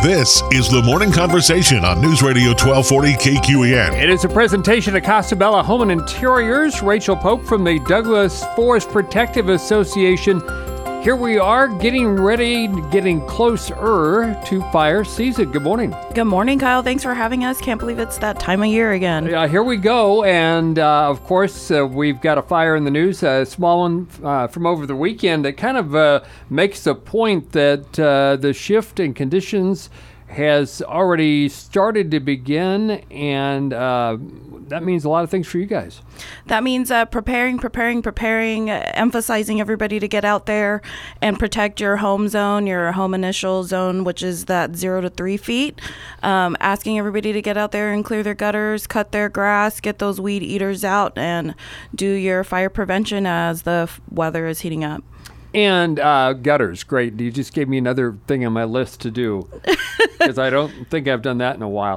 This is the Morning Conversation on News Radio 1240 KQEN. It is a presentation of Casabella Home and Interiors. Rachel Pope from the Douglas Forest Protective Association. Here we are getting closer to fire season. Good morning. Good morning, Kyle. Thanks for having us. Can't believe it's that time of year again. Here we go. And of course, we've got a fire in the news, a small one from over the weekend that kind of makes a point that the shift in conditions has already started to begin, and that means a lot of things for you guys. That means preparing, emphasizing everybody to get out there and protect your home zone, your home initial zone, which is that 0 to 3 feet. Asking everybody to get out there and clear their gutters, cut their grass, get those weed eaters out, and do your fire prevention as the weather is heating up. And gutters, great. You just gave me another thing on my list to do because I don't think I've done that in a while.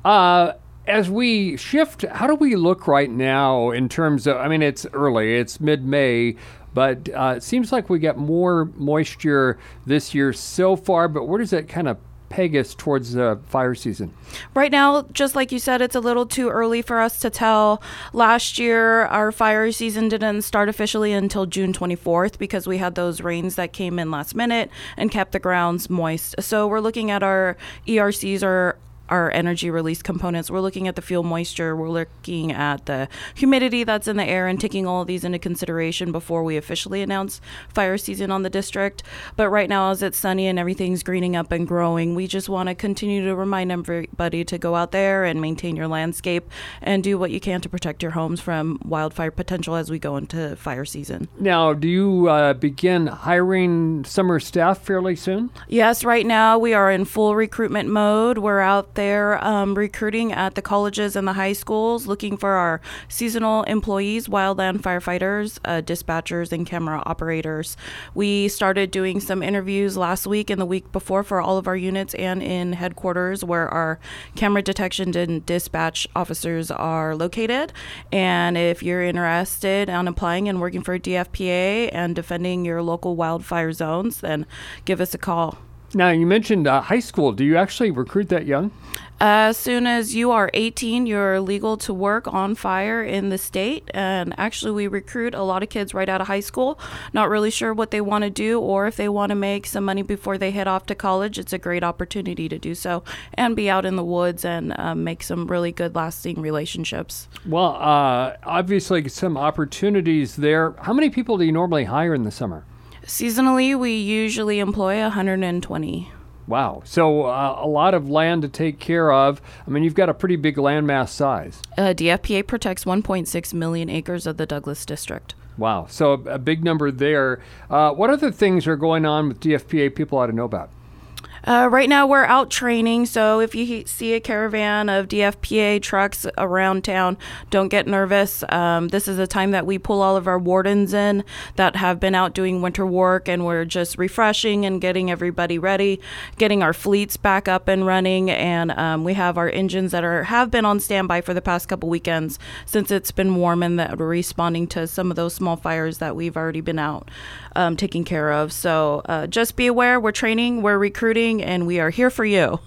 As we shift, how do we look right now in terms of, it's early, it's mid-May, but it seems like we got more moisture this year so far, but where does that kind of peg us towards the fire season? Right now, just like you said, it's a little too early for us to tell. Last year, our fire season didn't start officially until June 24th because we had those rains that came in last minute and kept the grounds moist. So we're looking at our ERCs, or our energy release components. We're looking at the fuel moisture. We're looking at the humidity that's in the air and taking all of these into consideration before we officially announce fire season on the district. But right now, as it's sunny and everything's greening up and growing, we just want to continue to remind everybody to go out there and maintain your landscape and do what you can to protect your homes from wildfire potential as we go into fire season. Now, do you begin hiring summer staff fairly soon? Yes, right now we are in full recruitment mode. We're out there recruiting at the colleges and the high schools, looking for our seasonal employees, wildland firefighters, dispatchers, and camera operators. We started doing some interviews last week and the week before for all of our units and in headquarters where our camera detection and dispatch officers are located. And if you're interested in applying and working for DFPA and defending your local wildfire zones, then give us a call. Now, you mentioned high school. Do you actually recruit that young? As soon as you are 18, you're legal to work on fire in the state. And actually, we recruit a lot of kids right out of high school, not really sure what they want to do or if they want to make some money before they head off to college. It's a great opportunity to do so and be out in the woods and make some really good lasting relationships. Well, obviously, some opportunities there. How many people do you normally hire in the summer? Seasonally, we usually employ 120. Wow. So a lot of land to take care of. You've got a pretty big landmass size. DFPA protects 1.6 million acres of the Douglas District. Wow. So a big number there. What other things are going on with DFPA people ought to know about? Right now, we're out training, so if you see a caravan of DFPA trucks around town, don't get nervous. This is a time that we pull all of our wardens in that have been out doing winter work, and we're just refreshing and getting everybody ready, getting our fleets back up and running, and we have our engines that have been on standby for the past couple weekends since it's been warm, and that we're responding to some of those small fires that we've already been out taking care of. So just be aware, we're training, we're recruiting, and we are here for you.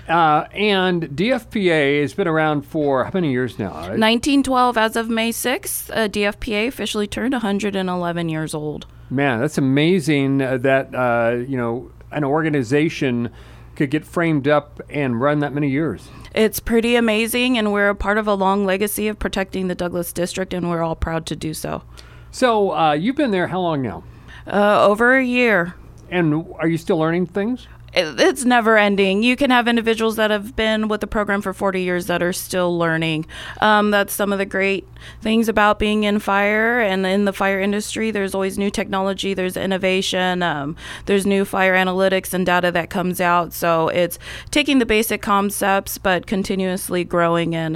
And DFPA has been around for how many years now? 1912. As of May 6th, DFPA officially turned 111 years old. Man, that's amazing that, an organization could get framed up and run that many years. It's pretty amazing, and we're a part of a long legacy of protecting the Douglas District, and we're all proud to do so. So you've been there how long now? Over a year. And are you still learning things? It's never ending. You can have individuals that have been with the program for 40 years that are still learning. That's some of the great things about being in fire and in the fire industry. There's always new technology. There's innovation. There's new fire analytics and data that comes out. So it's taking the basic concepts, but continuously growing, and it's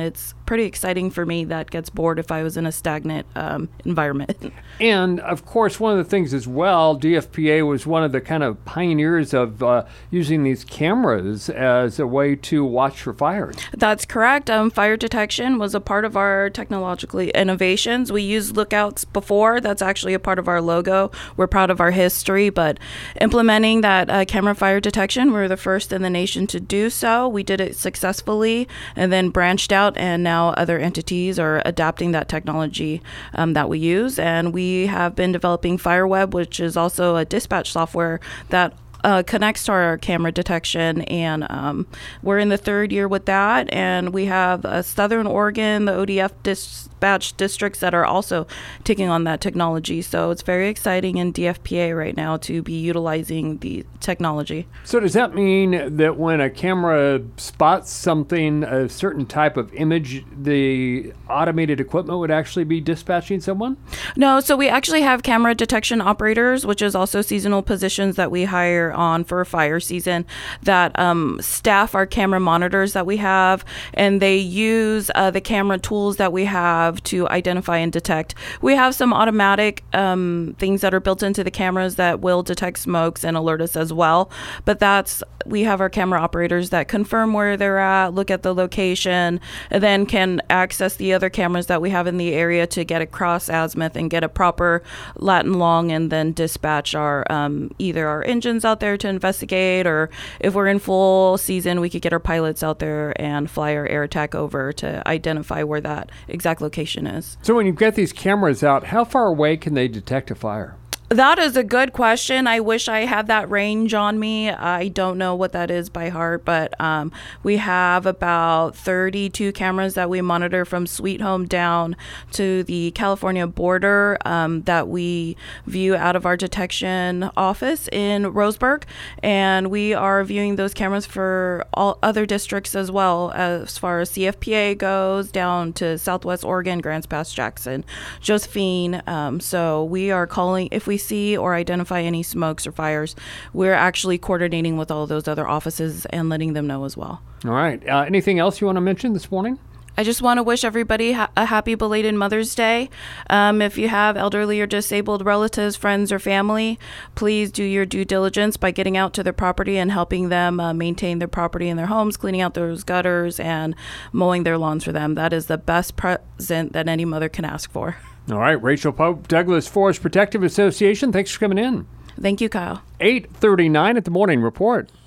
pretty exciting for me. That gets bored if I was in a stagnant environment. And of course, one of the things as well, DFPA was one of the kind of pioneers of using these cameras as a way to watch for fires. That's correct. Fire detection was a part of our technological innovations. We used lookouts before. That's actually a part of our logo. We're proud of our history, but implementing that camera fire detection, we were the first in the nation to do so. We did it successfully and then branched out, and now other entities are adapting that technology that we use. And we have been developing FireWeb, which is also a dispatch software that connects to our camera detection, and we're in the third year with that. And we have Southern Oregon, the ODF dispatch districts that are also taking on that technology. So it's very exciting in DFPA right now to be utilizing the technology. So does that mean that when a camera spots something, a certain type of image, the automated equipment would actually be dispatching someone? No, so we actually have camera detection operators, which is also seasonal positions that we hire on for fire season, that staff our camera monitors that we have, and they use the camera tools that we have to identify and detect. We have some automatic things that are built into the cameras that will detect smokes and alert us as well, but we have our camera operators that confirm where they're at, look at the location, and then can access the other cameras that we have in the area to get across azimuth and get a proper lat and long, and then dispatch our either our engines out there to investigate, or if we're in full season, we could get our pilots out there and fly our air attack over to identify where that exact location is. So when you get these cameras out, how far away can they detect a fire? That is a good question. I wish I had that range on me. I don't know what that is by heart, but we have about 32 cameras that we monitor from Sweet Home down to the California border that we view out of our detection office in Roseburg. And we are viewing those cameras for all other districts as well, as far as CFPA goes, down to Southwest Oregon, Grants Pass, Jackson, Josephine. So we are calling, if we see or identify any smokes or fires, we're actually coordinating with all those other offices and letting them know as well. All right. Anything else you want to mention this morning? I just want to wish everybody a happy belated Mother's Day. If you have elderly or disabled relatives, friends, or family, please do your due diligence by getting out to their property and helping them maintain their property and their homes, cleaning out those gutters and mowing their lawns for them. That is the best present that any mother can ask for. All right. Rachel Pope, Douglas Forest Protective Association, thanks for coming in. Thank you, Kyle. 8:39 at the Morning Report.